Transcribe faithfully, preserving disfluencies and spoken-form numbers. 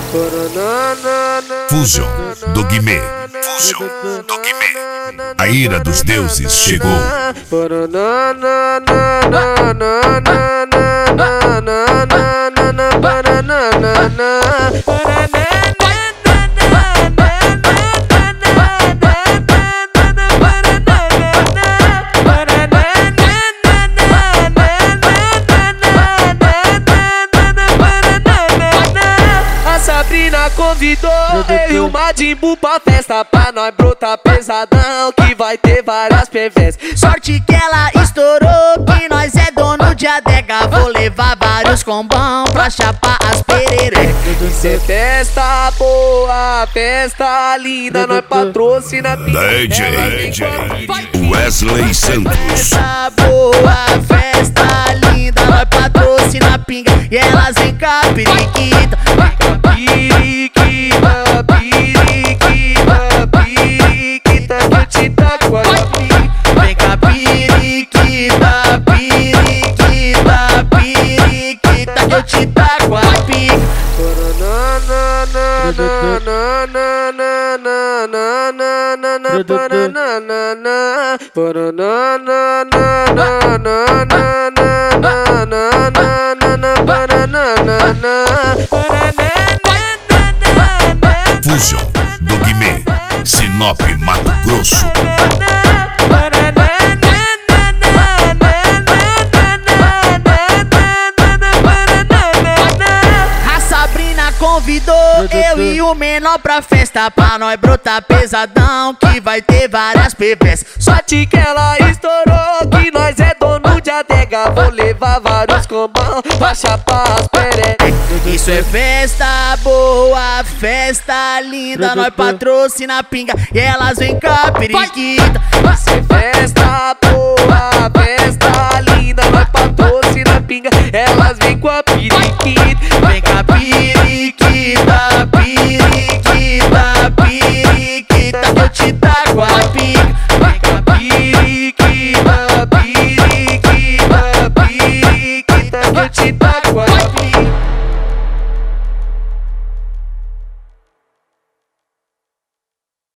Fusion do Guimê. Fusion do Guimê. A ira dos deuses chegou. Sabrina convidou eu e o Madimbu pra festa, pra nós brotar pesadão, que vai ter várias perversas. Sorte que ela estourou, que nós é dono de adega. Vou levar vários combão pra chapar as pererecas. Isso é festa boa, festa linda, nós patrocina D J Wesley Santos. Festa boa, festa linda, nós patrocina pinga e elas vem cá, periquita. Periquita, periquita, periquita, que eu te taco a pica. Vem cá, periquita, periquita, periquita, que eu te taco a pica. Fusion do Guimê, Sinop, Mato Grosso. A Sabrina convidou eu e o menor pra festa, pra nós brotar pesadão, que vai ter várias perversas. Sorte que ela estourou, que nós é dono de adega. Vou levar vários combão pra chapar as perecas. Isso é festa boa, festa linda, nós patrocina pinga e elas vem cá, periquita. Isso é festa boa,